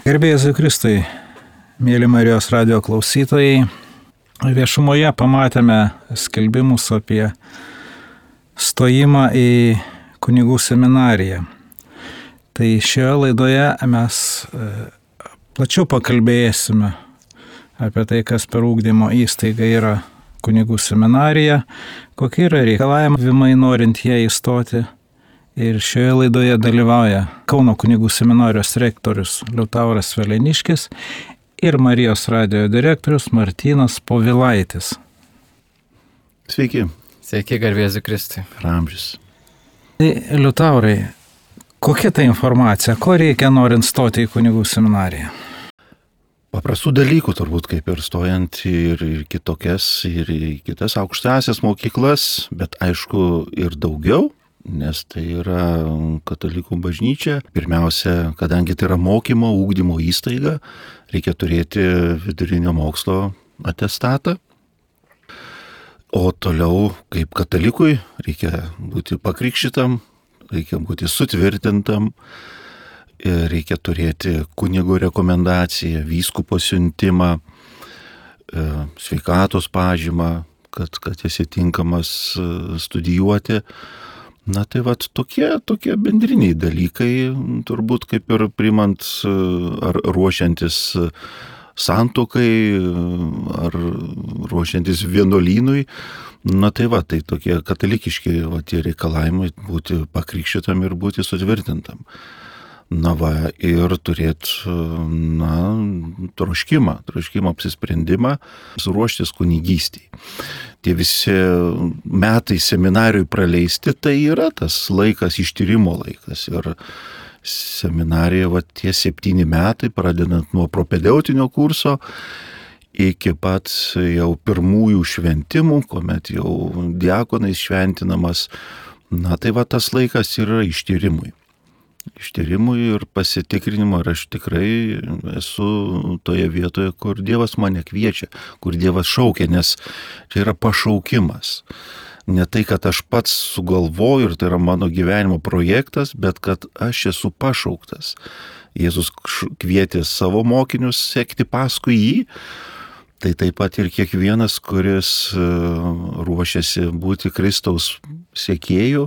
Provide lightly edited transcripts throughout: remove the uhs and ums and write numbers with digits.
Garbėjai Jėzui Kristui, mėly Marijos radio klausytojai, viešumoje pamatėme skelbimus apie stojimą į kunigų seminariją. Tai šioje laidoje mes plačiau pakalbėsime apie tai, kas per ugdymo įstaigą yra kunigų seminarija, kokie yra reikalavimai norint ją įstoti. Ir šioje laidoje dalyvauja Kauno kunigų seminarijos rektorius Liutauras Veleniškis ir Marijos radio direktorius Martynas Povilaitis. Sveiki. Sveiki, garbėjai Jėzui Kristui. Ramžis. Tai Liutaurai, kokia ta informacija, ko reikia norint stoti į kunigų seminariją? Paprastų dalykų turbūt, kaip ir stojant ir kitokias, ir į kitas aukštąsias mokyklas, bet aišku ir daugiau. Nes tai yra katalikų bažnyčia. Pirmiausia, kadangi tai yra mokymo, ugdymo įstaiga, reikia turėti vidurinio mokslo atestatą. O toliau, kaip katalikui, reikia būti pakrikštytam, reikia būti sutvirtintam, reikia turėti kunigo rekomendaciją, vyskupo siuntimą, sveikatos pažymą, kad esi tinkamas studijuoti. Na tai vat tokie bendriniai dalykai, turbūt kaip ir priimant ar ruošiantis santuokai, ar ruošiantis vienuolynui. Na tai va, tai tokie katalikiški tie reikalavimai būti pakrikštytam ir būti sutvirtintam. Na va, ir turėti, troškimą apsisprendimą, suruoštis kunigystei. Tie visi metai seminarijui praleisti, tai yra tas laikas, ištyrimo laikas. Ir seminarija, tie 7 metai, pradedant nuo propedeutinio kurso, iki pat jau pirmųjų šventimų, kuomet jau diakonais šventinamas, tai va tas laikas yra ištyrimui ir pasitikrinimo, ar aš tikrai esu toje vietoje, kur Dievas mane kviečia, kur Dievas šaukia, nes čia yra pašaukimas. Ne tai, kad aš pats sugalvoju ir tai yra mano gyvenimo projektas, bet kad aš esu pašauktas. Jėzus kvietė savo mokinius sekti paskui jį, tai taip pat ir kiekvienas, kuris ruošiasi būti Kristaus sekėju,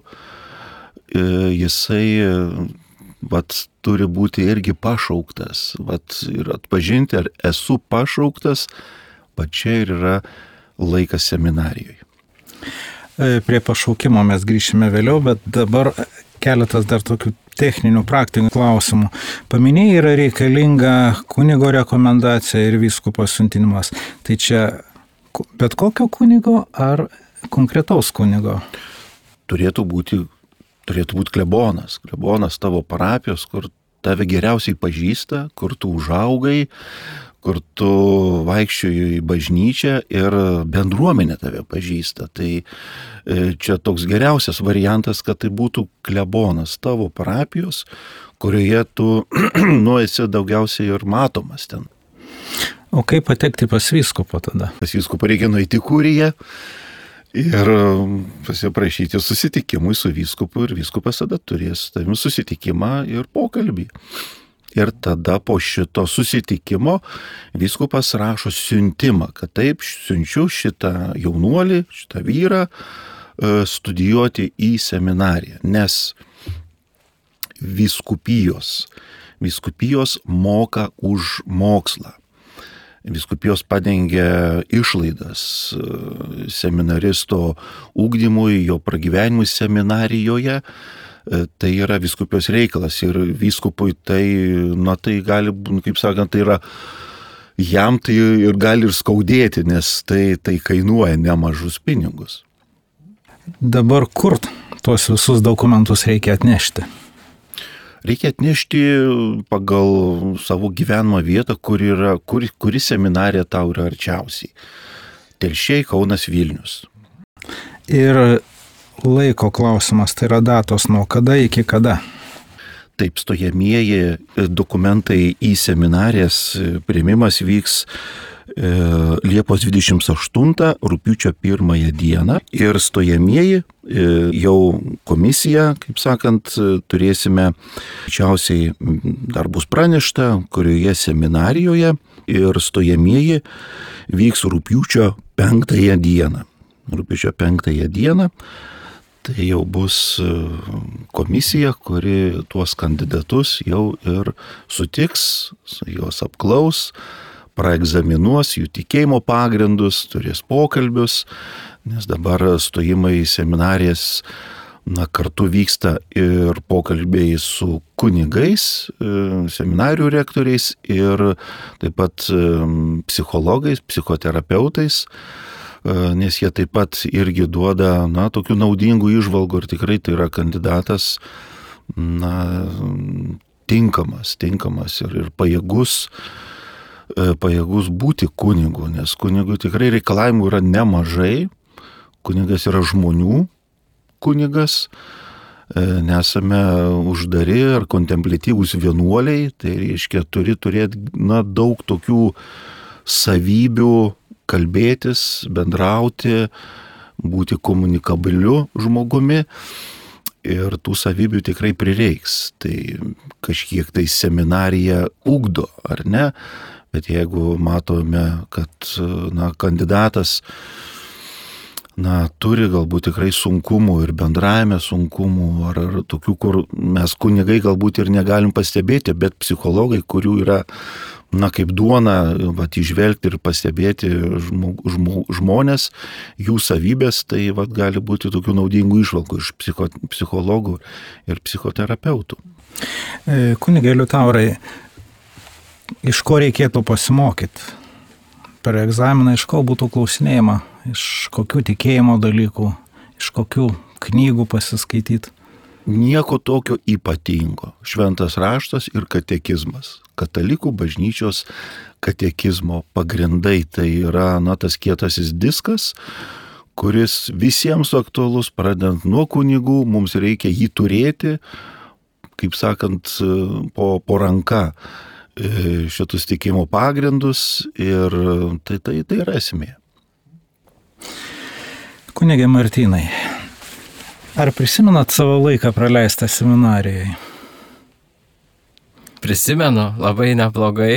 jisai turi būti irgi pašauktas, ir atpažinti, ar esu pašauktas, čia ir yra laikas seminarijoje. Prie pašaukimo mes grįšime vėliau, bet dabar keletas dar tokių techninių, praktinių klausimų. Paminėjai, yra reikalinga kunigo rekomendacija ir vyskupo siuntinimas. Tai čia bet kokio kunigo ar konkretaus kunigo? Turėtų būti klebonas tavo parapijos, kur tave geriausiai pažįsta, kur tu užaugai, kur tu vaikščioji į bažnyčią ir bendruomenė tave pažįsta. Tai čia toks geriausias variantas, kad tai būtų klebonas tavo parapijos, kurioje tu esi daugiausiai ir matomas ten. O kaip patekti pas vyskupą tada? Pas vyskupą reikia nueiti į kuriją ir pasiprašyti susitikimui su vyskupu, ir vyskupas tada turės tavim susitikimą ir pokalbį. Ir tada po šito susitikimo vyskupas rašo siuntimą, kad taip, siunčiu šitą jaunuolį, šitą vyrą studijuoti į seminariją, nes vyskupijos moka už mokslą. Vyskupijos padengia išlaidas seminaristo ugdymui, jo pragyvenimui seminarijoje. Tai yra vyskupijos reikalas ir vyskupui tai gali, kaip sakant, tai yra jam tai ir gali ir skaudėti, nes tai kainuoja nemažus pinigus. Dabar kur tuos visus dokumentus reikia atnešti? Reikia atnešti pagal savo gyvenimo vietą, kuri seminarija tau yra arčiausiai. Telšiai, Kaunas, Vilnius. Ir laiko klausimas, tai yra datos nuo kada iki kada? Taip, stojamieji dokumentai į seminarijas priėmimas vyks Liepos 28, rugpjūčio 1 dieną ir stojamieji jau komisiją, kaip sakant, turėsime, greičiausiai dar bus pranešta, kurioje seminarijoje ir stojamieji vyks rugpjūčio 5 dieną. Rugpjūčio 5 dieną tai jau bus komisija, kuri tuos kandidatus jau ir sutiks, juos apklaus, praegzaminuos jų tikėjimo pagrindus, turės pokalbius, nes dabar stojimai į seminarijas kartu vyksta ir pokalbiai su kunigais, seminarijų rektoriais ir taip pat psichologais, psichoterapeutais, nes jie taip pat irgi duoda tokių naudingų įžvalgų ir tikrai tai yra kandidatas tinkamas ir pajėgus būti kunigu, nes kunigui tikrai reikalavimų yra nemažai, kunigas yra žmonių kunigas, nesame uždari ar kontempliatyvūs vienuoliai, tai reiškia turi turėti daug tokių savybių, kalbėtis, bendrauti, būti komunikabiliu žmogumi ir tų savybių tikrai prireiks. Tai kažkiek tai seminarija ugdo, ar ne? Bet jeigu matome, kad kandidatas turi galbūt tikrai sunkumų ir bendrajame sunkumų, ar tokių, kur mes kunigai galbūt ir negalim pastebėti, bet psichologai, kurių yra kaip duona, įžvelgti ir pastebėti žmonės, jų savybės, tai gali būti tokių naudingų įžvalgų iš psichologų ir psichoterapeutų. Kunige Liutaurai, iš ko reikėtų pasimokyti? Per egzaminą iš ko būtų klausinėjama? Iš kokių tikėjimo dalykų? Iš kokių knygų pasiskaityti? Nieko tokio ypatingo. Šventas raštas ir katekizmas. Katalikų bažnyčios katekizmo pagrindai tai yra tas kietasis diskas, kuris visiems aktualus, pradedant nuo kunigų, mums reikia jį turėti, kaip sakant, po ranka šitus tikėjimo pagrindus ir tai yra esmė. Kunige Martynai, ar prisimenat savo laiką praleistą seminarijoje? Prisimenu, labai neblogai.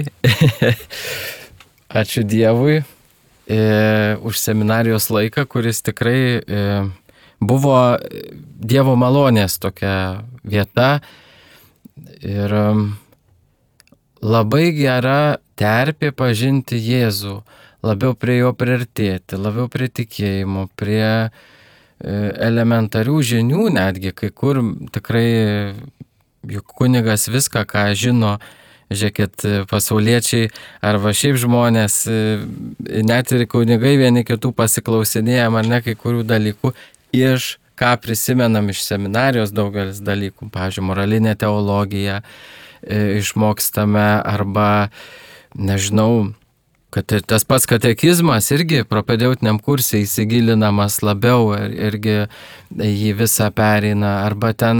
Ačiū Dievui už seminarijos laiką, kuris tikrai buvo Dievo malonės tokia vieta ir labai gera terpė pažinti Jėzų, labiau prie jo priartėti, labiau prie tikėjimo, prie elementarių žinių netgi, kai kur tikrai juk kunigas viską, ką žino, žiūrėkit, pasauliečiai arba šiaip žmonės, net ir kunigai vieni kitų pasiklausinėjam ar ne kai kurių dalykų, ką prisimenam iš seminarijos daugelis dalykų, pavyzdžiui, moralinė teologija išmokstame arba, nežinau, kad tas pats katekizmas irgi propedeutiniam kursai įsigilinamas labiau irgi jį visą pereina, arba ten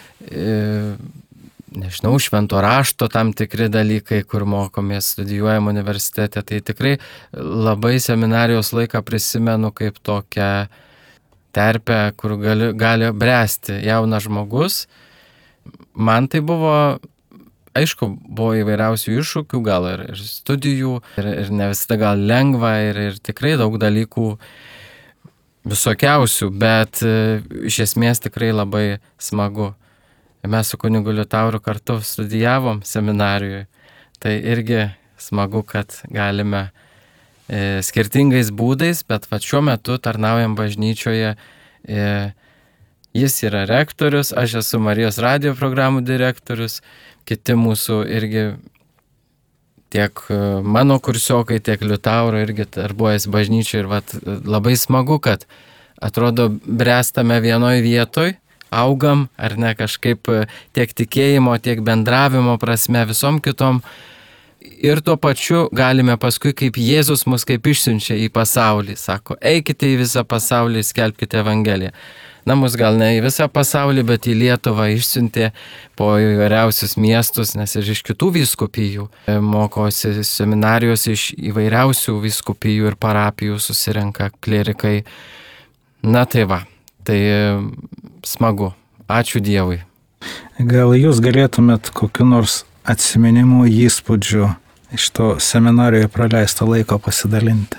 nežinau, švento rašto tam tikri dalykai, kur mokomės, studijuojam universitete, tai tikrai labai seminarijos laiką prisimenu kaip tokią terpę, kur gali bręsti jaunas žmogus. Man tai buvo, aišku, buvo įvairiausių iššūkių, gal ir studijų, ir ne visada gal lengva, ir tikrai daug dalykų visokiausių, bet iš esmės tikrai labai smagu. Mes su kunigu Liutauru kartu studijavom seminarijoje, tai irgi smagu, kad galime skirtingais būdais, bet šiuo metu tarnaujam bažnyčioje. Jis yra rektorius, aš esu Marijos radijo programų direktorius, kiti mūsų irgi tiek mano kursiokai, tiek Liutauro irgi darbuojasi bažnyčioje ir labai smagu, kad atrodo bręstame vienoj vietoj, augam, ar ne, kažkaip tiek tikėjimo, tiek bendravimo prasme, visom kitom. Ir tuo pačiu galime paskui, kaip Jėzus mus kaip išsiunčia į pasaulį, sako, eikite į visą pasaulį, skelbkite Evangeliją. na, mus gal ne į visą pasaulį, bet į Lietuvą išsiuntė po įvairiausius miestus, nes ir iš kitų vyskupijų mokosi seminarijos, iš įvairiausių vyskupijų ir parapijų susirenka klierikai. Na tai va, tai smagu. Ačiū Dievui. Gal jūs galėtumėt kokiu nors atsiminimu, įspūdžiu iš to seminarijoje praleisto laiko pasidalinti?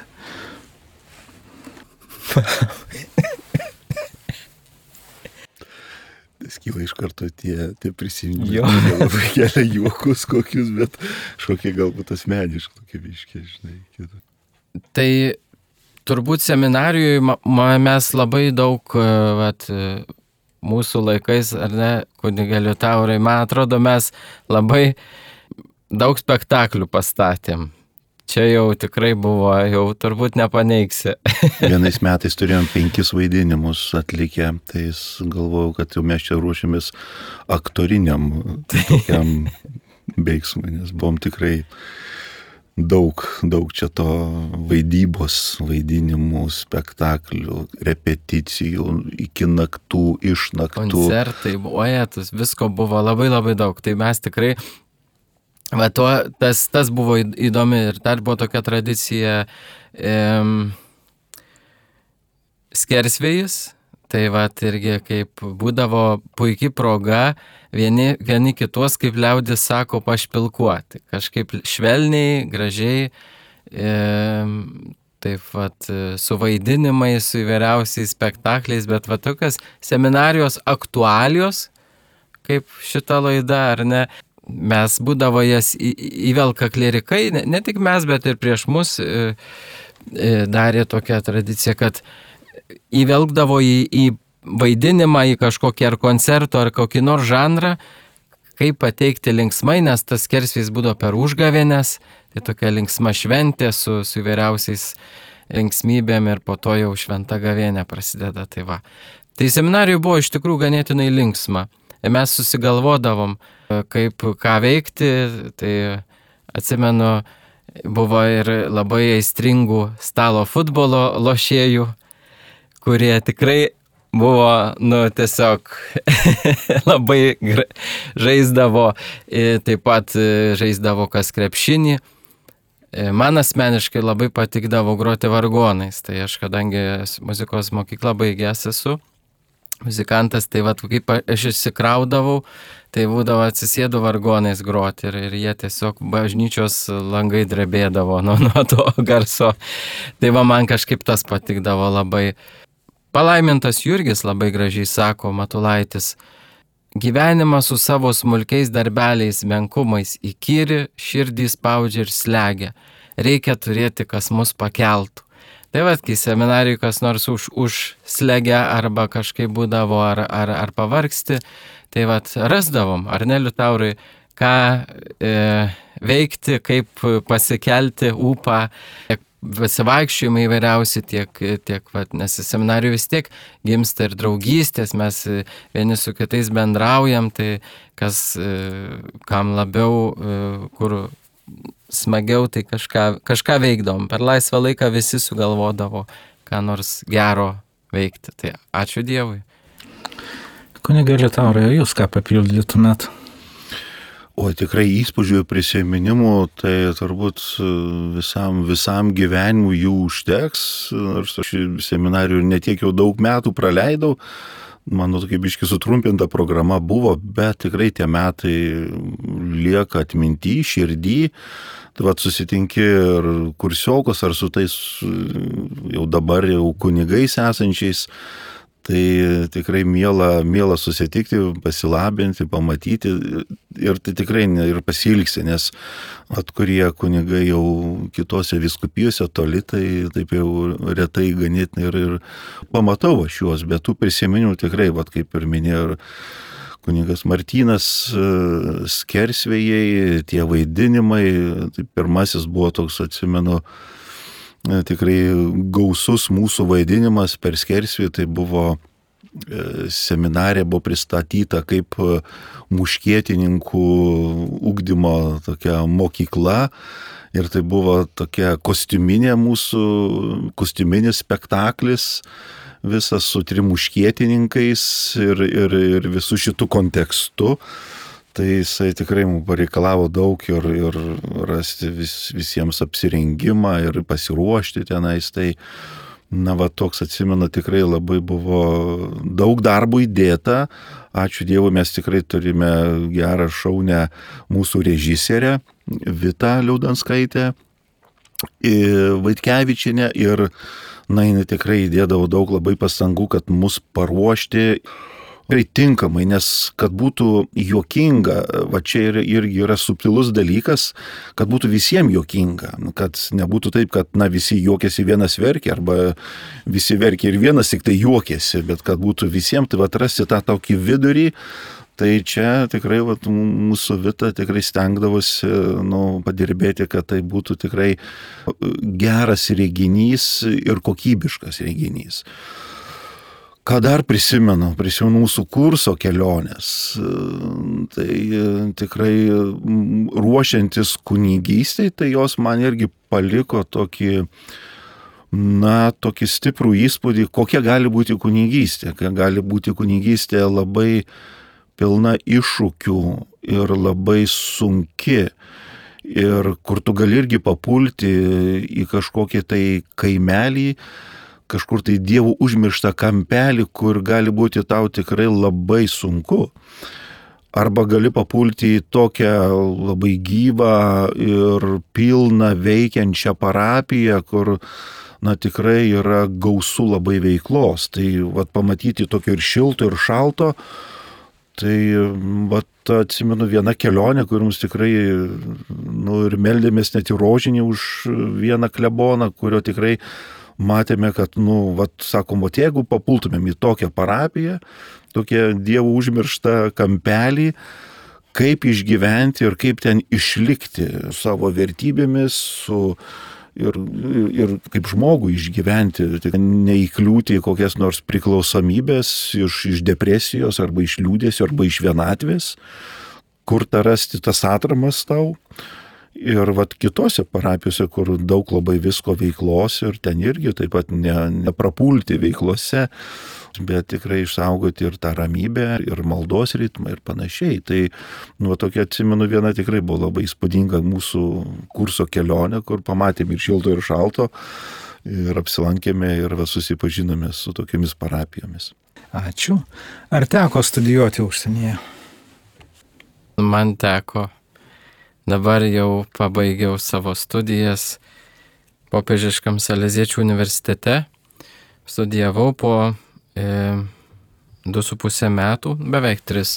Skyla iš karto tie prisiminimai, labai kelia juokus kokius, bet šokie galbūt asmeniškai, tokie biškiai, žinai. Tai turbūt seminarijoje mes labai daug, mūsų laikais, ar ne, kunige Liutaurai, man atrodo, mes labai daug spektaklių pastatėm. Čia jau tikrai buvo, jau turbūt nepaneigsi. Vienais metais turėjom 5 vaidinimus atlikę, tai galvojau, kad jau mes čia ruošiamės aktoriniam tokiam veiksmui, nes buvom tikrai daug čia to vaidybos, vaidinimų, spektaklių, repeticijų, iki naktų, iš naktų. Koncertai, ojetus, visko buvo labai labai daug. Tai mes tikrai, tas buvo įdomi ir dar buvo tokia tradicija skersvėjis. Tai irgi kaip būdavo puikiai proga vieni kitos, kaip liaudis sako, pašpilkuoti. Kažkaip švelniai, gražiai, taip su vaidinimais, su įvairiausiais spektakliais, bet tokios seminarijos aktualijos, kaip šita laida, ar ne, mes būdavo jas įvelka klierikai, ne tik mes, bet ir prieš mus darė tokią tradiciją, kad įvelkdavo į vaidinimą, į kažkokį ar koncerto, ar kokį nors žanrą, kaip pateikti linksmai, nes tas skersvėjis būdavo per užgavėnes, tai tokia linksma šventė su įvairiausiais linksmybėm ir po to jau šventa gavėnė prasideda. Tai seminarijų buvo iš tikrųjų ganėtinai linksma. Ir mes susigalvodavom, ką veikti, tai atsimenu, buvo ir labai aistringų stalo futbolo lošėjų, kurie tikrai buvo, tiesiog labai žaisdavo, taip pat žaisdavo kas krepšinį. Man asmeniškai labai patikdavo groti vargonais, tai aš, kadangi muzikos mokyklą baigęs esu, muzikantas, tai kaip aš išsikraudavau, tai būdavo atsisėdu vargonais groti ir jie tiesiog bažnyčios langai drebėdavo nuo to garso. Tai man kažkaip tas patikdavo labai. Palaimintas Jurgis labai gražiai sako, Matulaitis, gyvenimą su savo smulkiais darbeliais, menkumais įkyri, širdį spaudžia ir slegia. Reikia turėti, kas mus pakeltų. Tai kai seminarijai kas nors užslegia arba kažkaip būdavo ar pavargsti, tai rasdavom, ar ne, Liutaurai, ką veikti, kaip pasikelti ūpą, pasivaikščiojimai įvairiausi, tiek nes seminarijų vis tiek gimsta ir draugystės, mes vieni su kitais bendraujam, tai kam labiau, kur smagiau, tai kažką veikdavom. Per laisvą laiką visi sugalvodavo, ką nors gero veikti. Tai ačiū Dievui. Kunige Liutaurai, jūs ką papildytumėt? O tikrai įspūdžių ir prisiminimų, tai turbūt visam gyvenimui jų užteks. Nors aš seminarijų netiek jau daug metų praleidau, mano tokia biški sutrumpinta programa buvo, bet tikrai tie metai lieka atminty, širdį. Tai susitinki ir kursiokus, ar su tais jau dabar jau kunigais esančiais. Tai tikrai miela susitikti, pasilabinti, pamatyti ir tai tikrai ir pasilgsi, nes kurie kunigai jau kitose vyskupijose toli, tai taip jau retai ganėtinai ir pamatau aš juos, bet tų prisiminimų tikrai, kaip ir minėjo kunigas Martynas, skersvėjai, tie vaidinimai, tai pirmasis buvo toks, atsimenu, tikrai gausus mūsų vaidinimas per skersvėjį, tai buvo seminarė, buvo pristatyta kaip muškietininkų ugdymo tokia mokykla ir tai buvo tokia kostiuminis spektaklis, visas su trimuškietininkais ir visų šitų kontekstu. Tai jisai tikrai mums pareikalavo daug ir rasti visiems apsirengimą ir pasiruošti tenais. Tai, toks atsimenu, tikrai labai buvo daug darbo įdėta. Ačiū Dievui, mes tikrai turime gerą šaunę mūsų režisierę Vitą Liaudanskaitę Vaitkevičienę ir jinai tikrai įdėdavo daug labai pastangų, kad mus paruošti tikrai tinkamai, nes kad būtų juokinga, čia irgi yra subtilus dalykas, kad būtų visiems juokinga, kad nebūtų taip, kad visi juokiasi, vienas verkia, arba visi verkia ir vienas tik tai juokiasi, bet kad būtų visiems, tai atrasti tą tokį vidurį. Tai čia tikrai mūsų Vita tikrai stengdavosi padirbėti, kad tai būtų tikrai geras reginys ir kokybiškas reginys. Ką dar prisimenu mūsų kurso kelionės. Tai tikrai ruošiantis kunigystei, tai jos man irgi paliko tokį stiprų įspūdį, kokia gali būti kunigystė. Kokia gali būti kunigystė labai pilna iššūkių ir labai sunki. Ir kur tu gali irgi papulti į kažkokį tai kaimelį, kažkur tai Dievo užmirštą kampelį, kur gali būti tau tikrai labai sunku. Arba gali papulti į tokią labai gyvą ir pilną veikiančią parapiją, kur tikrai yra gausu labai veiklos. Tai pamatyti tokio ir šilto, ir šalto. Tai atsimenu vieną kelionę, kur mums tikrai ir meldėmės net į rožinį už vieną kleboną, kurio tikrai matėme, kad, sakom, jeigu papultumėm į tokią parapiją, tokią Dievo užmirštą kampelį, kaip išgyventi ir kaip ten išlikti savo vertybėmis, ir kaip žmogų išgyventi, neįkliūti į kokias nors priklausomybės iš depresijos, arba iš liūdesio, arba iš vienatvės, kur rasti tas atramas tau. Ir kitose parapijose, kur daug labai visko veiklos, ir ten irgi taip pat neprapulti veiklose, bet tikrai išsaugoti ir tą ramybę, ir maldos ritmą ir panašiai. Tai tokia, atsimenu, viena tikrai buvo labai įspūdinga mūsų kurso kelionė, kur pamatėm ir šilto, ir šalto, ir apsilankėme ir susipažinome su tokiamis parapijomis. Ačiū. Ar teko studijuoti užsienyje? Man teko. Dabar jau pabaigiau savo studijas Popiežiškam Saleziečių universitete. Studijavau po 2,5 metų, beveik 3.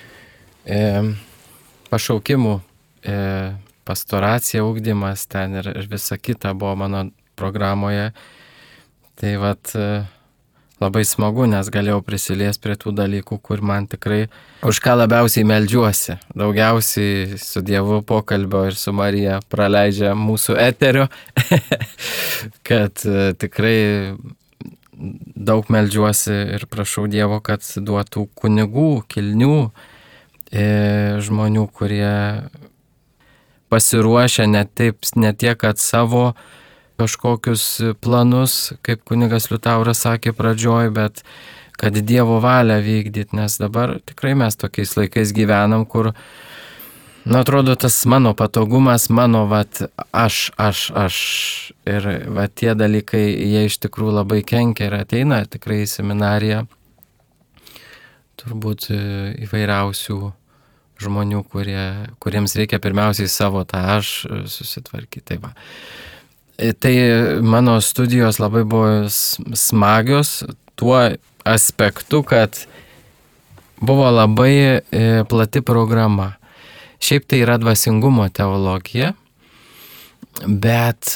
Pašaukimų, pastoracija, ugdymas ten ir visa kita buvo mano programoje. Tai labai smagu, nes galėjau prisiliesti prie tų dalykų, kur man tikrai už ką labiausiai meldžiuosi. Daugiausiai su Dievu pokalbio ir su Marija praleidžia mūsų eterio, kad tikrai daug meldžiuosi ir prašau Dievo, kad duotų kunigų, kilnių žmonių, kurie pasiruošia ne tiek, kad savo kažkokius planus, kaip kunigas Liutauras sakė pradžioj, bet kad Dievo valią vykdyti, nes dabar tikrai mes tokiais laikais gyvenam, kur, atrodo, tas mano patogumas, mano, aš. Ir tie dalykai, jie iš tikrųjų labai kenkia ir ateina tikrai į seminariją turbūt įvairiausių žmonių, kuriems reikia pirmiausiai savo tą aš susitvarkyti. Tai mano studijos labai buvo smagios tuo aspektu, kad buvo labai plati programa. Šiaip tai yra dvasingumo teologija, bet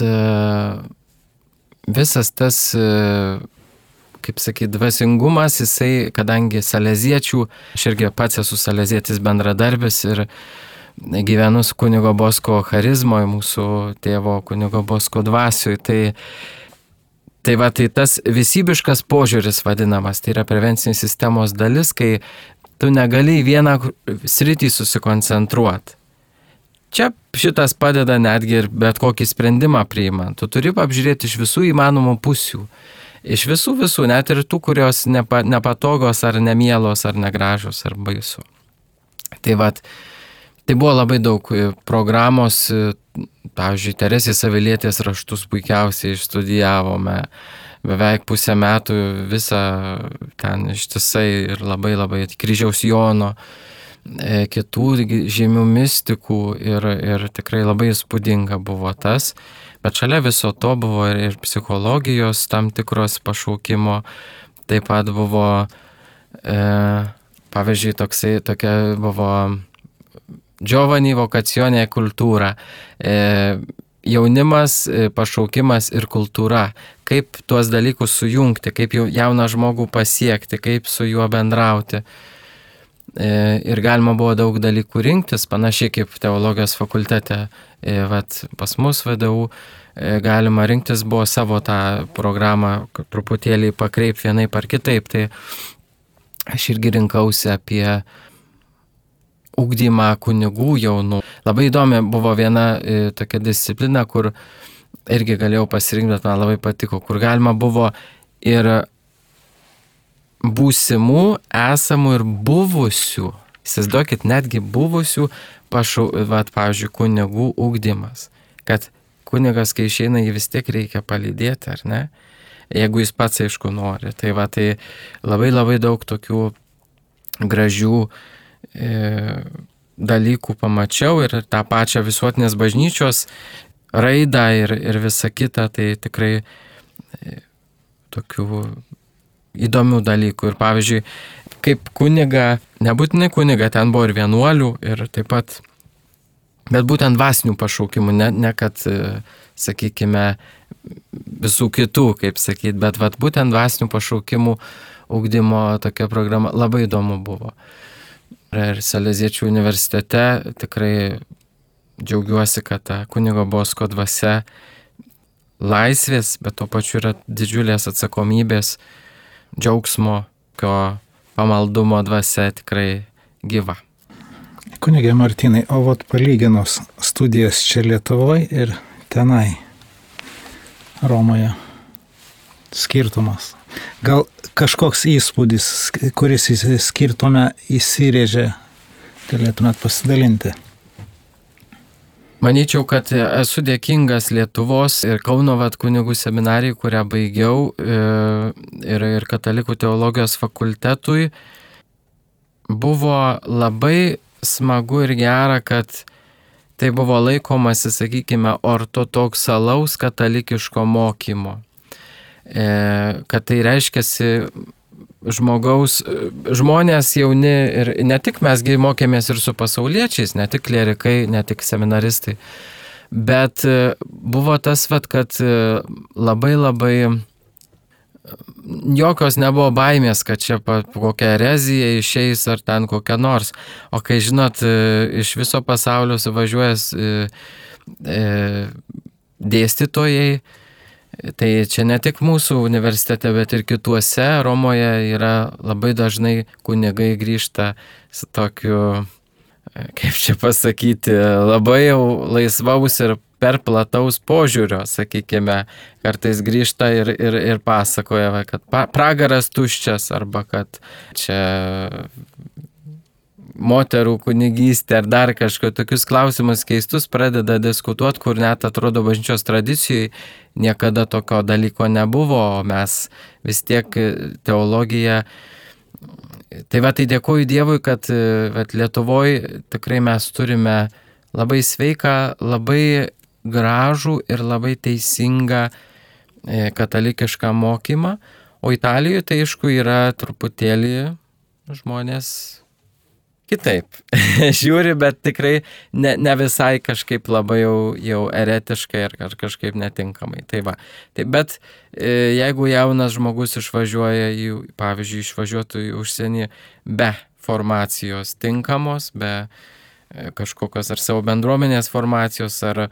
visas tas, kaip sakyti, dvasingumas, jisai, kadangi saleziečių, aš irgi pats esu salezietis bendradarbis ir gyvenu su kunigo Bosko charizmoje, mūsų tėvo kunigo Bosko dvasioj, tai tas visybiškas požiūris vadinamas, tai yra prevencinės sistemos dalis, kai tu negali į vieną sritį susikoncentruoti. Čia šitas padeda netgi ir bet kokį sprendimą priimant. Tu turi apžiūrėti iš visų įmanomų pusių. Iš visų, net ir tų, kurios nepatogios ar nemielos ar negražios ar baisu. Tai buvo labai daug programos, pavyzdžiui, Teresės Avilietės raštus puikiausiai išstudijavome, beveik pusę metų visą ten ištisai ir labai Kryžiaus Jono, kitų žymių mistikų ir tikrai labai įspūdinga buvo tas, bet šalia viso to buvo ir psichologijos tam tikros pašaukimo, taip pat buvo, pavyzdžiui, tokia buvo Giovani vocazione cultura, jaunimas, pašaukimas ir kultūra, kaip tuos dalykus sujungti, kaip jauną žmogų pasiekti, kaip su juo bendrauti. Ir galima buvo daug dalykų rinktis, panašiai kaip teologijos fakultete, pas mus VDU galima rinktis buvo savo tą programą truputėlį pakreipti vienaip ar kitaip. Tai aš irgi rinkausi apie ugdymą kunigų jaunų. Labai įdomi buvo viena tokia disciplina, kur irgi galėjau pasirinkti, bet man labai patiko, kur galima buvo ir būsimų, esamų ir buvusių, įsivaizduokit, netgi buvusių, pavyzdžiui, kunigų ugdymas. Kad kunigas, kai išeina, jį vis tiek reikia palydėti, ar ne? Jeigu jis pats, aišku, nori. Tai labai daug tokių gražių dalykų pamačiau ir tą pačią visuotinės bažnyčios raidą ir visą kitą, tai tikrai tokių įdomių dalykų. Ir pavyzdžiui, kaip kuniga, nebūtinai kuniga, ten buvo ir vienuolių, ir taip pat, bet būtent dvasinių pašaukimų, ne kad, sakykime, visų kitų, kaip sakyti, bet būtent dvasinių pašaukimų ugdymo tokia programa labai įdomu buvo. Ir Saleziečių universitete tikrai džiaugiuosi, kad ta kunigo Bosko dvasia laisvės, bet tuo pačiu yra didžiulės atsakomybės, džiaugsmo, pamaldumo dvasia tikrai gyva. Kunigė Martynai, o palyginus studijas čia Lietuvoje ir tenai, Romoje, skirtumas. Gal kažkoks įspūdis, kuris skirtume įsirėžė, galėtumėt pasidalinti? Manyčiau, kad esu dėkingas Lietuvos ir Kauno kunigų seminarijai, kurią baigiau, ir Katalikų teologijos fakultetui. Buvo labai smagu ir gera, kad tai buvo laikomasi, sakykime, ortodoksalaus katalikiško mokymo. Kad tai reiškiasi žmonės jauni ir ne tik mesgi mokėmės ir su pasauliečiais, ne tik klerikai, ne tik seminaristai, bet buvo tas, kad labai jokios nebuvo baimės, kad čia kokia erezija išeis ar ten kokia nors. O kai žinot, iš viso pasaulio suvažiuojas dėstytojai, tai čia ne tik mūsų universitete, bet ir kituose. Romoje yra labai dažnai kunigai grįžta su tokiu, kaip čia pasakyti, labai jau laisvaus ir per plataus požiūrio, sakykime, kartais grįžta ir pasakoja, kad pragaras tuščias arba kad čia moterų kunigystė ar dar kažko, tokius klausimus keistus pradeda diskutuoti, kur net atrodo bažnyčios tradicijai niekada tokio dalyko nebuvo, o mes vis tiek teologija. Tai dėkoju Dievui, kad Lietuvoje tikrai mes turime labai sveiką, labai gražų ir labai teisingą katalikišką mokymą, o Italijoje tai aišku yra truputėlį žmonės kitaip žiūri, bet tikrai ne visai kažkaip labai jau eretiškai ar kažkaip netinkamai. Bet jeigu jaunas žmogus išvažiuoja, pavyzdžiui, išvažiuotų į užsienį be formacijos tinkamos, be kažkokios ar savo bendruomenės formacijos, ar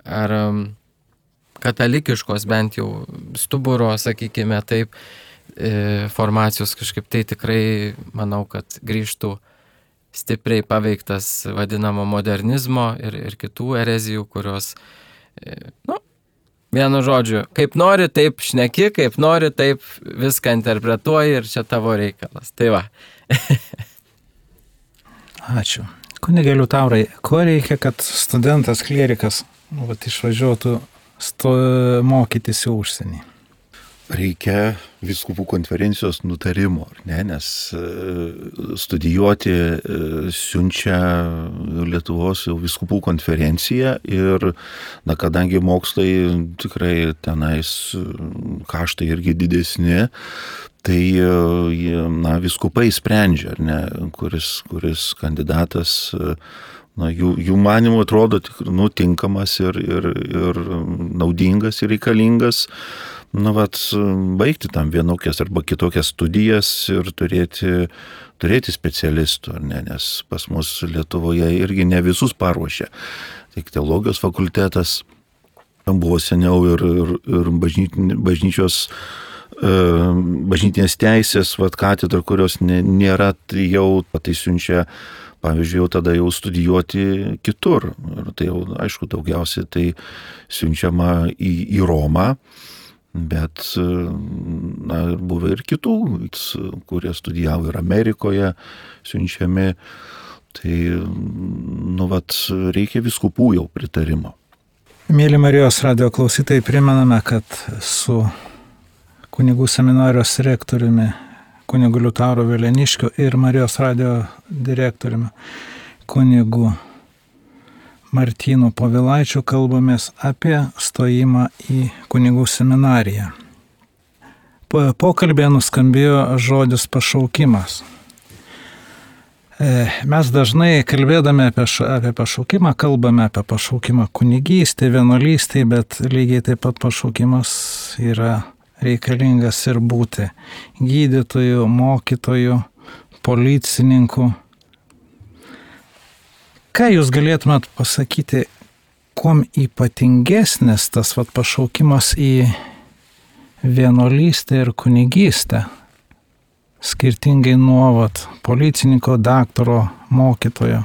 katalikiškos bent jau stuburo, sakykime taip, formacijos kažkaip, tai tikrai manau, kad grįžtų stipriai paveiktas vadinamo modernizmo ir kitų erezijų, kurios Vienu žodžiu, kaip nori, taip šneki, kaip nori, taip viską interpretuoji ir čia tavo reikalas. Tai va. Ačiū. Kunige Liutaurai, ko reikia, kad studentas, klierikas išvažiuotų mokytis į užsienį? Reikia vyskupų konferencijos nutarimo, nes studijuoti siunčia Lietuvos vyskupų konferencija ir, kadangi mokslai tikrai tenais kaštai irgi didesni, tai vyskupai sprendžia, kuris kandidatas, jų manimo atrodo tinkamas ir naudingas ir reikalingas, baigti tam vienokias arba kitokias studijas ir turėti specialistų, nes pas mus Lietuvoje irgi ne visus paruošia. Tik teologijos fakultetas buvo seniau ir bažnytinės teisės katedra, kurios nėra, tai siunčia, pavyzdžiui, jau tada jau studijuoti kitur. Ir tai jau, aišku, daugiausiai tai siunčiama į Romą, bet buvo ir kitų, kurie studijavo ir Amerikoje, siunčiami. Tai, reikia vyskupų jau pritarimo. Mėly Marijos radijo klausytojai, primename, kad su kunigų seminarijos rektoriumi kunigu Liutauru Veleniškiu ir Marijos radijo direktoriumi kunigu Martynu Povilaičiu kalbamės apie stojimą į kunigų seminariją. Pokalbėje nuskambėjo žodis pašaukimas. Mes dažnai kalbėdami apie pašaukimą, kalbame apie pašaukimą kunigystėje, vienuolystėje, bet lygiai taip pat pašaukimas yra reikalingas ir būti gydytoju, mokytoju, policininku. Ką jūs galėtumėt pasakyti, kuom ypatingesnis tas pašaukimas į vienuolystę ir kunigystę, skirtingai nuo policininko, daktaro, mokytojo?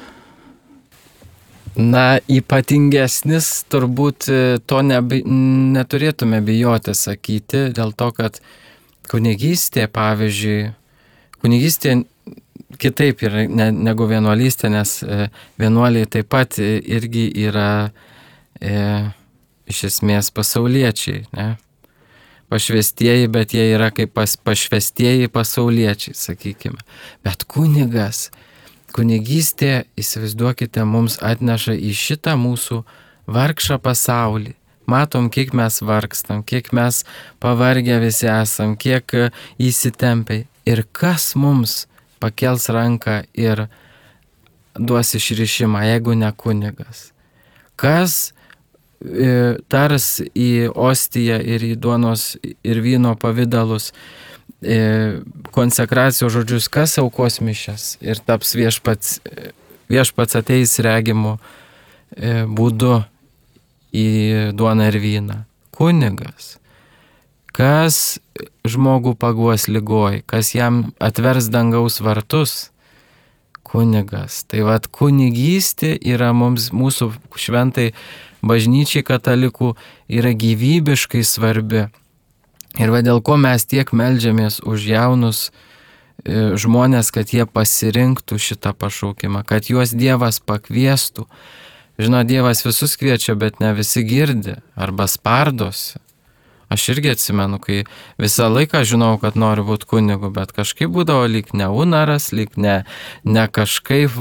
Ypatingesnis turbūt to neturėtume bijoti sakyti, dėl to, kad kunigystė, pavyzdžiui, kunigystė kitaip yra negu vienuolystė, nes vienuoliai taip pat irgi yra iš esmės pasauliečiai, ne? Pašvestieji, bet jie yra kaip pašvestieji pasauliečiai, sakykime. Bet kunigystė, įsivaizduokite, mums atneša į šitą mūsų vargšą pasaulį. Matom, kiek mes vargstam, kiek mes pavargę visi esam, kiek įsitempę. Ir kas mums pakels ranką ir duos išrišimą, jeigu ne kunigas? Kas tars į ostiją ir į duonos ir vyno pavidalus konsekracijos žodžius, kas aukos mišias ir taps viešpats ateis regimu būdu į duoną ir vyną? Kunigas. Kas žmogų paguos ligoj, kas jam atvers dangaus vartus? Kunigas. Tai kunigystė yra mūsų šventai bažnyčiai katalikų yra gyvybiškai svarbi. Ir dėl ko mes tiek meldžiamės už jaunus žmonės, kad jie pasirinktų šitą pašaukimą, kad juos Dievas pakviestų. Žinot, Dievas visus kviečia, bet ne visi girdi arba spardosi. Aš irgi atsimenu, kai visą laiką žinau, kad noriu būti kunigu, bet kažkaip būdavo lyg ne unaras, lyg ne kažkaip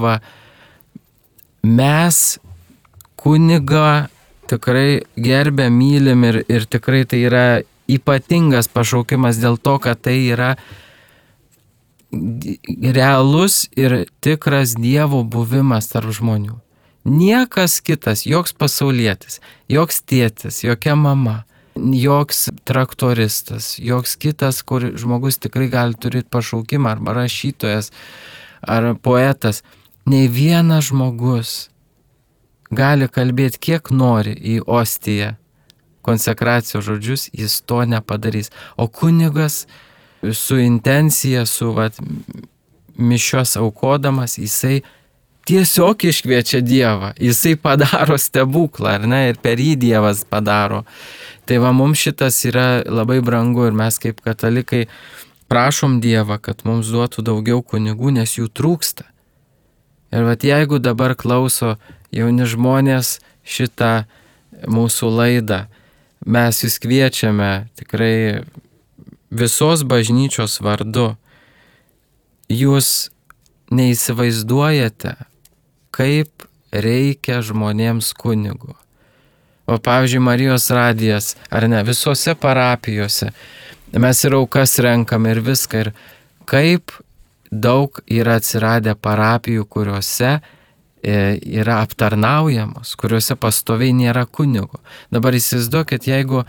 Mes kunigą tikrai gerbė, mylim ir tikrai tai yra ypatingas pašaukimas dėl to, kad tai yra realus ir tikras Dievo buvimas tarp žmonių. Niekas kitas, joks pasaulietis, joks tėtis, jokia mama, joks traktoristas, joks kitas, kur žmogus tikrai gali turėti pašaukimą, arba rašytojas, ar poetas, nei vienas žmogus gali kalbėti kiek nori į ostiją konsekracijos žodžius, jis to nepadarys. O kunigas su intencija, su mišios aukodamas, jisai tiesiog iškviečia Dievą. Jisai padaro stebuklą, ar ne, ir per jį Dievas padaro. Tai va, mums šitas yra labai brangu ir mes kaip katalikai prašom Dievą, kad mums duotų daugiau kunigų, nes jų trūksta. Ir va, jeigu dabar klauso jauni žmonės šitą mūsų laidą, mes jūs kviečiame tikrai visos bažnyčios vardu. Jūs neįsivaizduojate, kaip reikia žmonėms kunigų. O pavyzdžiui, Marijos radijas, ar ne, visose parapijose mes ir aukas renkam ir viską. Ir kaip daug yra atsiradę parapijų, kuriuose yra aptarnaujamos, kuriuose pastoviai nėra kunigo. Dabar įsivaizduokit, jeigu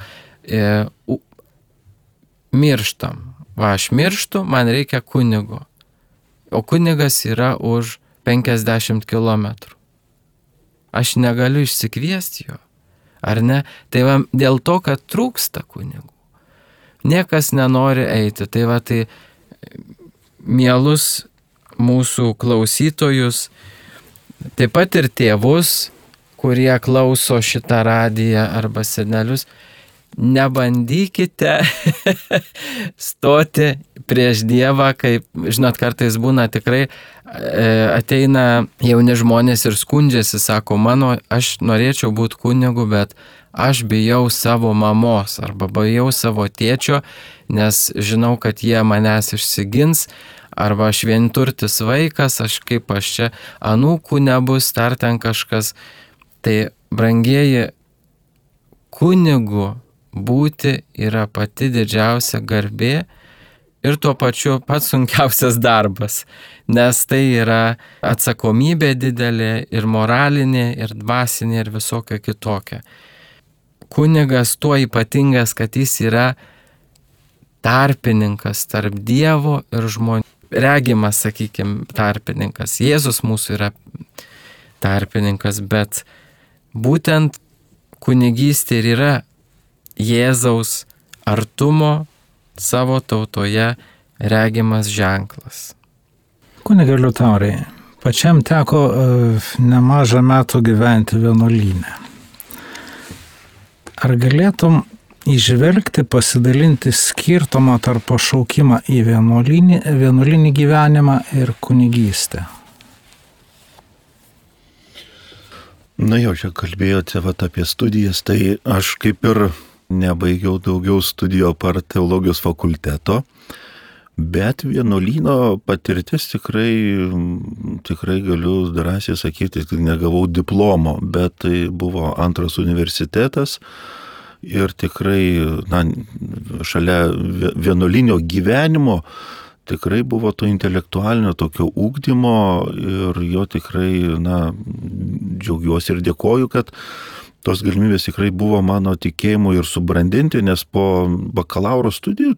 mirštam, aš mirštu, man reikia kunigo, o kunigas yra už 50 kilometrų. Aš negaliu išsikviesti jo, ar ne? Tai va, dėl to, kad trūksta kunigų. Niekas nenori eiti. Tai va, tai mielus mūsų klausytojus, taip pat ir tėvus, kurie klauso šitą radiją arba senelius, nebandykite stoti prieš Dievą, kaip, žinot, kartais būna tikrai, ateina jauni žmonės ir skundžiasi, sako, aš norėčiau būti kunigu, bet aš bijau savo mamos arba bijau savo tėčio, nes žinau, kad jie manęs išsigins, arba aš vienturtis vaikas, aš čia anūkų nebus, dar ten kažkas. Tai, brangieji, kunigu būti yra pati didžiausia garbė ir tuo pačiu pats sunkiausias darbas, nes tai yra atsakomybė didelė ir moralinė, ir dvasinė, ir visokia kitokia. Kunigas tuo ypatingas, kad jis yra tarpininkas tarp Dievo ir žmonių. Regimas, sakykime, tarpininkas. Jėzus mūsų yra tarpininkas, bet būtent kunigystė ir yra Jėzaus artumo savo tautoje regimas ženklas. Kunige Liutaurai, pačiam teko nemažą metų gyventi vienuolyne. Ar galėtum įžvelgti, pasidalinti skirtumą tarp pašaukimą į vienuolinį gyvenimą ir kunigystę? Na jau, čia kalbėjote apie studijas, tai aš kaip ir nebaigiau daugiau studijų apart teologijos fakulteto, bet vienuolyno patirtis tikrai galiu drąsiai sakyti, kad negavau diplomo, bet tai buvo antras universitetas ir tikrai, šalia vienuolinio gyvenimo tikrai buvo to intelektualinio tokio ugdymo ir jo tikrai, džiaugiuosi ir dėkoju, kad tos galimybės tikrai buvo mano tikėjimu ir subrandinti, nes po bakalauro studijų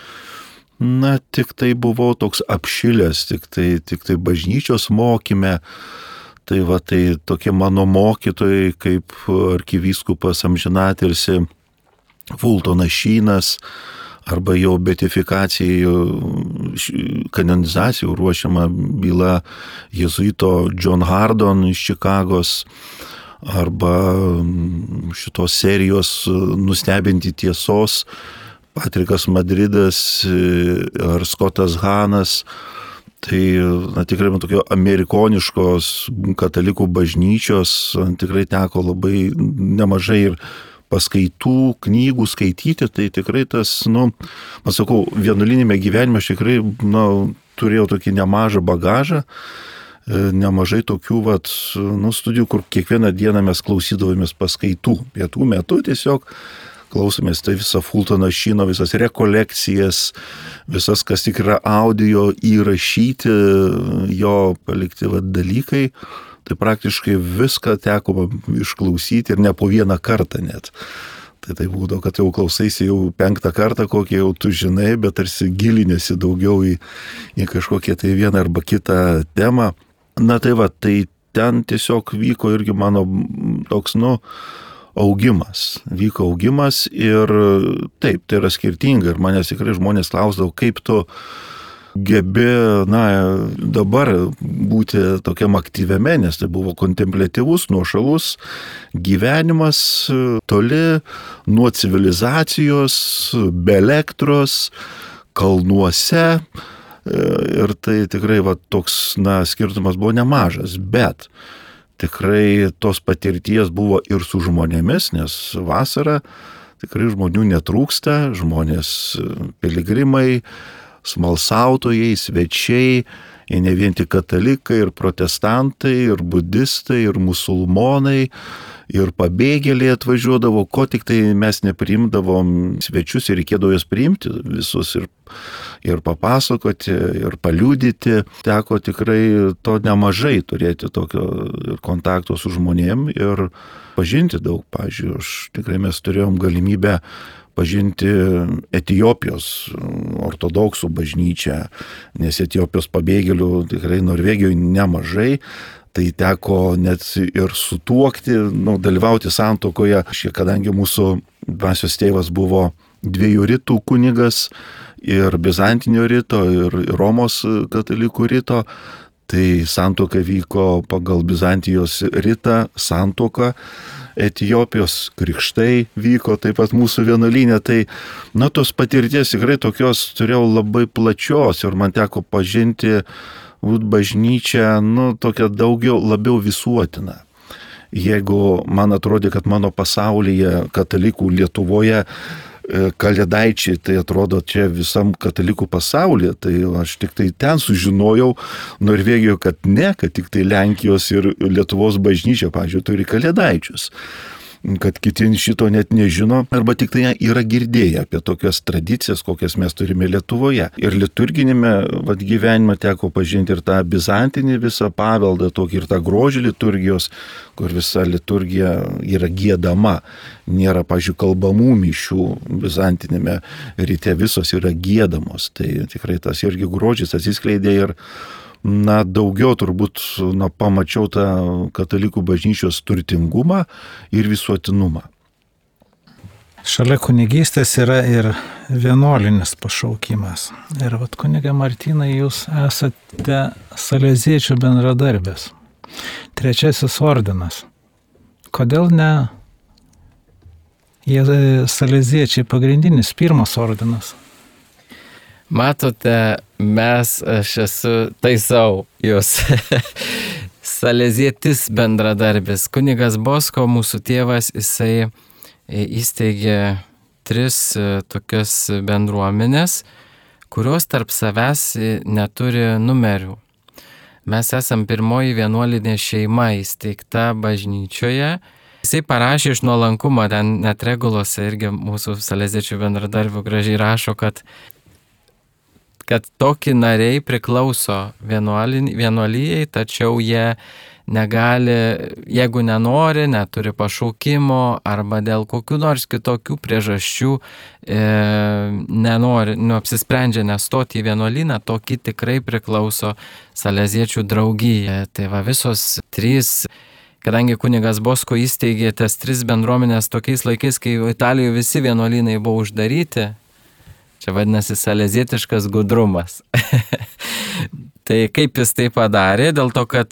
tik tai buvau toks apšilęs, tik tai bažnyčios mokyme. Tai tokie mano mokytojai kaip arkivyskupas amžinatilsį Fultonas Šynas arba jo beatifikacijų, kanonizacijų ruošiama byla jėzuito John Hardon iš Čikagos arba šitos serijos Nustebinti tiesos Patrikas Madridas ar Scottas Hanas. Tai tikrai man tokio amerikoniškos katalikų bažnyčios tikrai teko labai nemažai ir paskaitų, knygų skaityti, tai tikrai tas, vienuolinėme gyvenime aš tikrai, turėjau tokį nemažą bagažą, nemažai tokių, studijų, kur kiekvieną dieną mes klausydavomės paskaitų. Pietų metu tiesiog klausomės tai visą Fultono Šyno, visas rekolekcijas, visas, kas tik yra audio įrašyti, jo palikti dalykai, tai praktiškai viską teko išklausyti ir ne po vieną kartą net. Tai būdavo, kad jau klausaisi jau 5 kartą, kokį jau tu žinai, bet tarsi gilinėsi daugiau į kažkokią tai vieną arba kitą temą. Tai ten tiesiog vyko irgi mano toks, augimas. Vyko augimas ir taip, tai yra skirtinga ir manęs tikrai žmonės klausdavo, kaip tu gebi, dabar būti tokiam aktyviame, nes tai buvo kontempliatyvus, nuošalus gyvenimas, toli nuo civilizacijos, be elektros, kalnuose. Ir tai tikrai toks, skirtumas buvo nemažas, bet tikrai tos patirties buvo ir su žmonėmis, nes vasarą tikrai žmonių netrūksta, žmonės piligrimai, smalsautojai, svečiai, ir ne vien tik katalikai, ir protestantai, ir budistai, ir musulmonai, ir pabėgėliai atvažiuodavo, ko tik tai mes nepriimdavom svečius ir reikėdavo juos priimti visus ir papasakoti, ir paliudyti. Teko tikrai to nemažai turėti tokio ir kontakto su žmonėm ir pažinti daug. Pavyzdžiui, tikrai mes turėjom galimybę pažinti Etiopijos ortodoksų bažnyčią, nes Etiopijos pabėgėlių tikrai Norvegijoje nemažai. Tai teko net ir sutuokti, dalyvauti santuokoje. Kadangi mūsų dvasios tėvas buvo 2 ritų kunigas, ir bizantinio rito, ir Romos katalikų rito, tai santuoka vyko pagal Bizantijos ritą, santuoka. Etiopijos krikštai vyko taip pat mūsų vienuolyne, tai tos patirties tikrai tokios turėjau labai plačios ir man teko pažinti bažnyčią, tokią labiau visuotiną. Jeigu man atrodė, kad mano pasaulyje katalikų Lietuvoje kalėdaičiai, tai atrodo čia visam katalikų pasaulyje, tai aš tik tai ten sužinojau Norvegijoje, kad tik tai Lenkijos ir Lietuvos bažnyčia, pavyzdžiui, turi kalėdaičius. Kad kiti šito net nežino, arba tik tai yra girdėję apie tokias tradicijas, kokias mes turime Lietuvoje. Ir liturginėme gyvenime teko pažinti ir tą bizantinį visą paveldą, tokį ir tą grožį liturgijos, kur visa liturgija yra giedama. Nėra, pavyzdžiui, kalbamų mišių bizantinėme ryte, visos yra giedamos. Tai tikrai tas irgi grožis atsiskleidė ir daugiau turbūt pamačiau tą katalikų bažnyčios turtingumą ir visuotinumą. Šalia kunigystės yra ir vienuolinis pašaukimas. Ir kunige Martynai, jūs esate saleziečių bendradarbės. 3 ordinas. Kodėl ne saleziečiai pagrindinis 1 ordinas? Matote, aš taisau jūs. Salezietis bendradarbis. Kunigas Bosko, mūsų tėvas, jisai įsteigė 3 tokias bendruomenės, kurios tarp savęs neturi numerių. Mes esam pirmoji vienuolinė šeima įsteigta bažnyčioje. Jisai parašė iš nuolankumo, ten net regulose irgi mūsų saleziečių bendradarbių gražiai rašo, kad tokie nariai priklauso vienuolijai, tačiau jie negali, jeigu nenori, neturi pašaukimo arba dėl kokių nors kitokių priežasčių nenori, apsisprendžia nestoti į vienuolyną, tokie tikrai priklauso saleziečių draugijai. Tai visos 3, kadangi kunigas Bosko įsteigė tas 3 bendruomenės tokiais laikais, kai Italijoje visi vienuolynai buvo uždaryti, čia vadinasi salezietiškas gudrumas. Tai kaip jis tai padarė? Dėl to, kad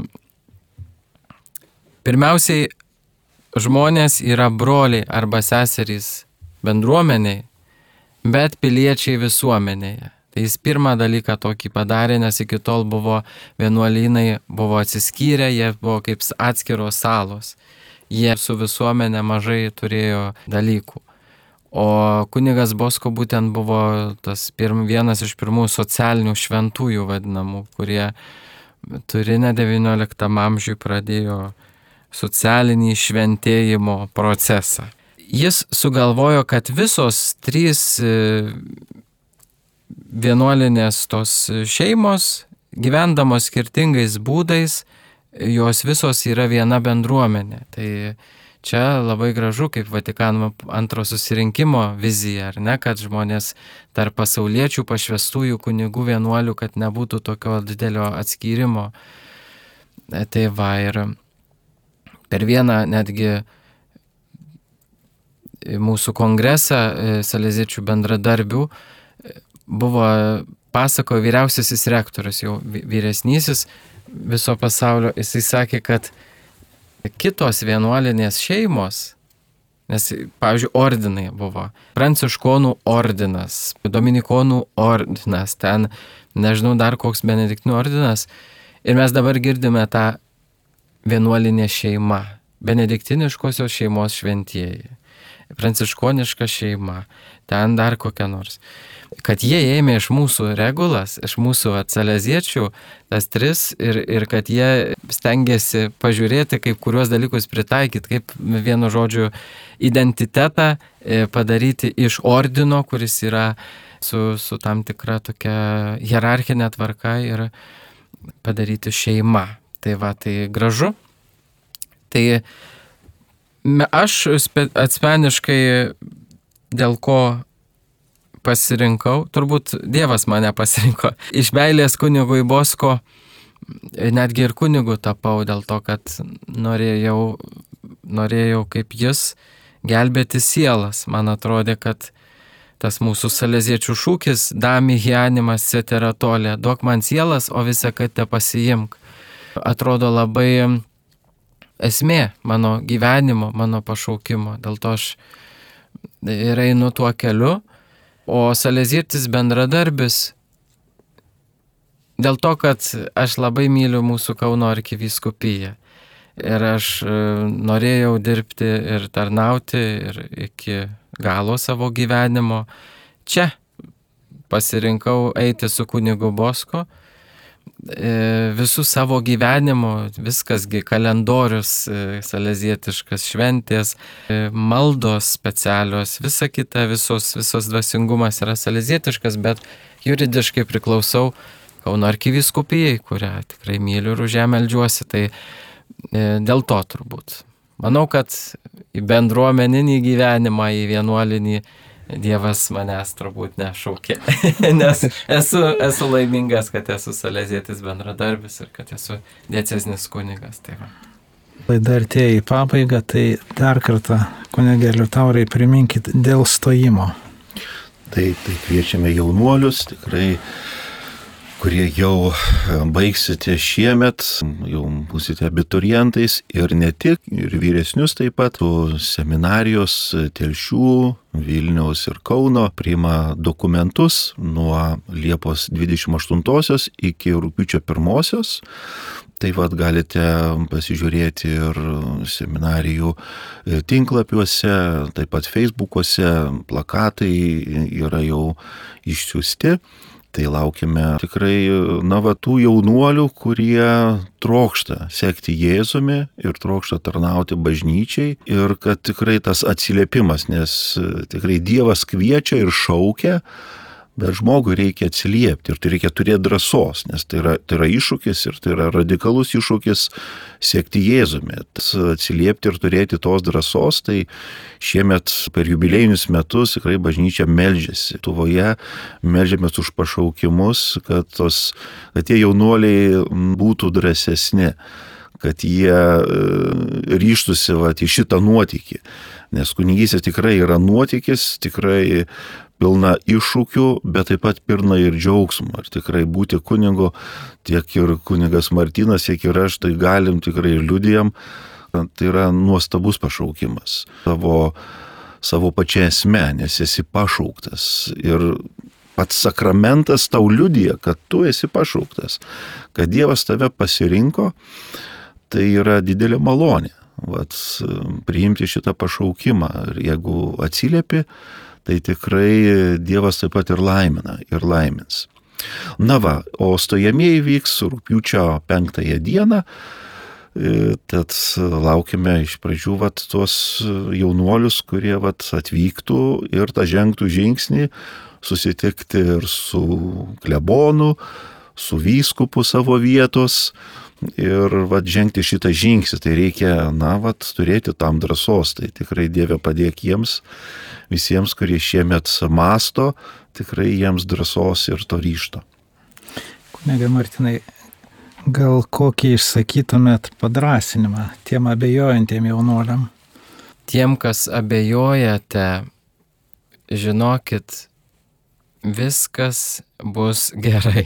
pirmiausiai žmonės yra broliai arba seserys bendruomeniai, bet piliečiai visuomenėje. Tai jis pirmą dalyką tokį padarė, nes iki tol vienuolynai buvo atsiskyrę, jie buvo kaip atskiros salos. Jie su visuomenė mažai turėjo dalykų. O kunigas Bosko būtent buvo vienas iš pirmųjų socialinių šventųjų vadinamų, kurie Turine 19 amžiui pradėjo socialinį šventėjimo procesą. Jis sugalvojo, kad visos 3 vienuolinės tos šeimos, gyvendamos skirtingais būdais, jos visos yra viena bendruomenė. Tai čia labai gražu, kaip Vatikano antro susirinkimo vizija, ar ne, kad žmonės tarp pasauliečių, pašvestųjų kunigų vienuolių, kad nebūtų tokio didelio atskyrimo. Tai ir per vieną netgi mūsų kongresą saleziečių bendradarbių buvo pasakojo vyriausiasis rektorius, jau vyresnysis viso pasaulio, jisai sakė, kad kitos vienuolinės šeimos, nes, pavyzdžiui, ordinai buvo, pranciškonų ordinas, dominikonų ordinas, ten, nežinau, dar koks benediktinų ordinas, ir mes dabar girdime tą vienuolinę šeimą, benediktiniškosios šeimos šventieji, pranciškoniška šeima, ten dar kokia nors. Kad jie ėmė iš mūsų regulas, iš mūsų saleziečių, tas 3, ir kad jie stengiasi pažiūrėti, kaip kuriuos dalykus pritaikyti, kaip vienu žodžiu identitetą padaryti iš ordino, kuris yra su tam tikra tokia hierarchinė tvarka, ir padaryti šeima. Tai va, tai gražu. Tai aš asmeniškai dėl ko pasirinkau, turbūt Dievas mane pasirinko. Iš meilės kunigui Bosko, netgi ir kunigu tapau dėl to, kad norėjau kaip jis gelbėti sielas. Man atrodė, kad tas mūsų saleziečių šūkis dami hyanimas ceteratolė, duok man sielas, o visą kad te pasiimk. Atrodo labai esmė mano gyvenimo, mano pašaukimo. Dėl to aš ir einu tuo keliu. O salezietis bendradarbis, dėl to, kad aš labai myliu mūsų Kauno arkivyskupiją. Ir aš norėjau dirbti ir tarnauti ir iki galo savo gyvenimo. Čia pasirinkau eiti su kunigu Bosko. Visų savo gyvenimo, viskasgi kalendorius salezietiškas, šventės, maldos specialios, visa kita, visos dvasingumas yra salezietiškas, bet juridiškai priklausau Kauno arkivyskupijai, kurią tikrai myliu ir už ją meldžiuosi, tai dėl to turbūt. Manau, kad į bendruomeninį gyvenimą, į vienuolinį Dievas manęs turbūt nešaukė, nes esu laimingas, kad esu salezietis bendradarbis ir kad esu dieceznis kunigas. Tai va. Laida artėja į pabaigą, tai dar kartą, kunige Liutaurai, priminkit dėl stojimo. Tai kviečiame jaunuolius, tikrai, kurie jau baigsite šiemet, jau būsite abiturientais ir ne tik, ir vyresnius taip pat, seminarijos Telšių, Vilniaus ir Kauno priima dokumentus nuo Liepos 28 iki rugpjūčio 1. Tai vad galite pasižiūrėti ir seminarijų tinklapiuose, taip pat Facebookuose, plakatai yra jau išsiųsti. Tai laukime tikrai tų jaunuolių, kurie trokšta sekti Jėzumi ir trokšta tarnauti bažnyčiai ir kad tikrai tas atsiliepimas, nes tikrai Dievas kviečia ir šaukia, bet žmogui reikia atsiliepti ir tai reikia turėti drąsos, nes tai yra iššūkis ir tai yra radikalus iššūkis siekti Jėzumi. Atsiliepti ir turėti tos drąsos, tai šiemet per jubiliejinius metus tikrai bažnyčia meldžiasi. Tuvoje meldžiamės už pašaukimus, kad tie jaunuoliai būtų drąsesni, kad jie ryžtųsi į šitą nuotykį. Nes kunigystė tikrai yra nuotykis, tikrai pilna iššūkių, bet taip pat pilna ir džiaugsmo. Ir tikrai būti kunigu, tiek ir kunigas Martynas, tiek ir aš, tai galim tikrai liudijam, tai yra nuostabus pašaukimas. Savo pačia esme, nes esi pašauktas. Ir pats sakramentas tau liudija, kad tu esi pašauktas. Kad Dievas tave pasirinko, tai yra didelė malonė. Priimti šitą pašaukimą. Ir jeigu atsiliepi, tai tikrai Dievas taip pat ir laimina, ir laimins. O stojamieji vyks rugpjūčio 5 dieną, tad laukime iš pradžių tuos jaunuolius, kurie atvyktų ir tą žengtų žingsnį, susitikti ir su klebonu, su vyskupu savo vietos, ir žengti šitą žingsnį, tai reikia, turėti tam drąsos, tai tikrai Dieve padėk jiems, visiems, kurie šiemet mąsto, tikrai jiems drąsos ir to ryžto. Kunige Martynai, gal kokį išsakytumėt padrąsinimą tiem abejojantiem jaunuoliam? Tiem, kas abejojate, žinokit, viskas bus gerai.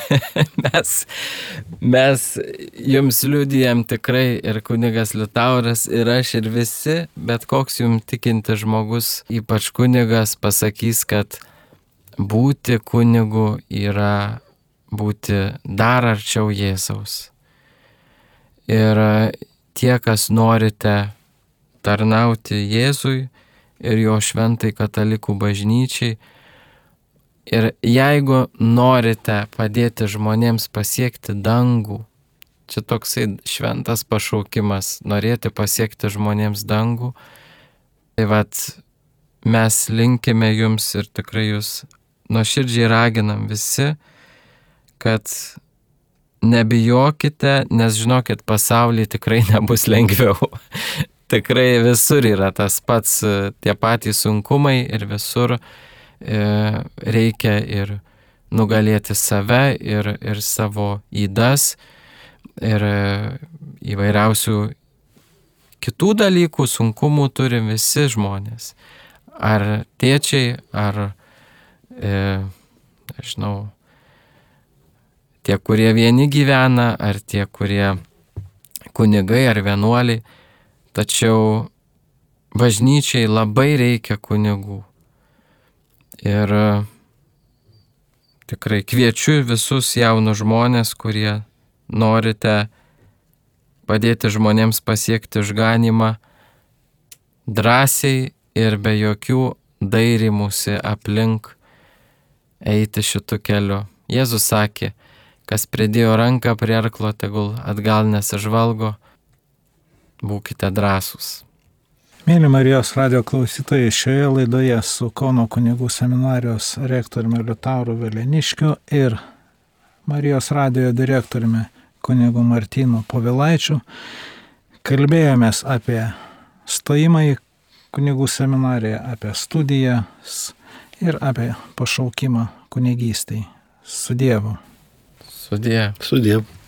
mes jums liudijam tikrai ir kunigas Liutauras, ir aš, ir visi, bet koks jums tikintis žmogus, ypač kunigas, pasakys, kad būti kunigu yra būti dar arčiau Jėzaus. Ir tie, kas norite tarnauti Jėzui ir jo šventai katalikų bažnyčiai, ir jeigu norite padėti žmonėms pasiekti dangų, čia toksai šventas pašaukimas, norėti pasiekti žmonėms dangų, tai vat mes linkime jums ir tikrai jūs nuoširdžiai raginam visi, kad nebijokite, nes žinokit, pasaulyje tikrai nebus lengviau. Tikrai visur yra tas pats, tie patys sunkumai ir visur reikia ir nugalėti save ir savo ydas ir įvairiausių kitų dalykų, sunkumų turi visi žmonės. Ar tėčiai, ar, nežinau, tie, kurie vieni gyvena, ar tie, kurie kunigai ar vienuoliai. Tačiau bažnyčiai labai reikia kunigų. Ir tikrai kviečiu visus jaunus žmonės, kurie norite padėti žmonėms pasiekti išganymą, drąsiai ir be jokių dairymusi aplink eiti šitu keliu. Jėzus sakė, kas pridėjo ranką prie arklo, tegul atgal nesižvalgo, būkite drąsūs. Mėly Marijos radijo klausytojai, šioje laidoje su Kauno kunigų seminarijos rektoriumi Liutauru Veleniškiu ir Marijos radijo direktoriumi kunigu Martynu Povilaičiu kalbėjomės apie stojimą į kunigų seminariją, apie studijas ir apie pašaukimą kunigystei. Su Dievu. Sudie. Sudie.